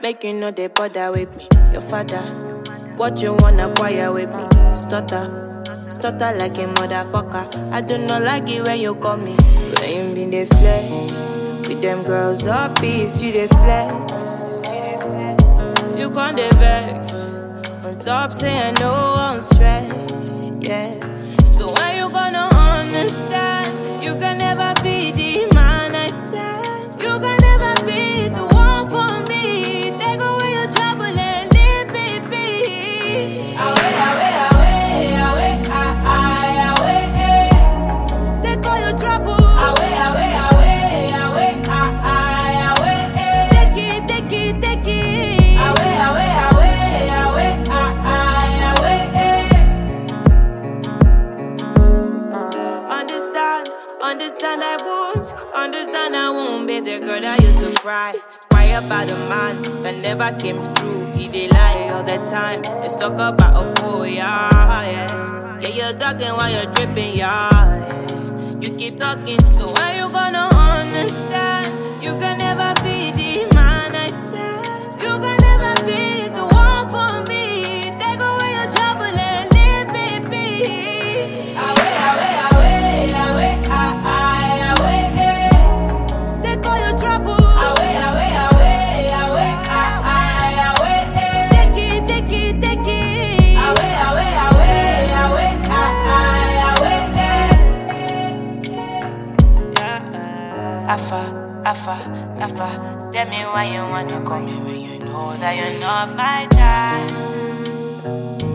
make you know they bother with me. Your father, what you wanna acquire with me? Stutter like a motherfucker. I do not like it when you call me. When you been the flex, with them girls up peace, you the flex. You can't the vex. On top saying no one stress, yeah. So when you gonna understand? You can never be the man I stand. You can never be the one for me. Take away your trouble and leave me be. Away, away, away, away, away, eh. Take all your trouble. Away, away, away, away, away, eh. Take it, take it, take it. Away, away, away, away, away, eh. Understand I won't, understand I won't be the girl that used to cry about a man that never came through. He did lie all the time. Let's talk about a fool, yeah. Yeah, you're talking while you're dripping, yeah. You keep talking, so when you gonna understand? You can never be the man I stand. You can never be the one for me. Take away your trouble and leave me be. Away, away, away, away, away, eh. Take all your trouble. Away, away, away, away, away, eh. Take it, take it, take it. Away, away, away, away, away, eh. Afa, tell me why you wanna call me when you know that you're not my type.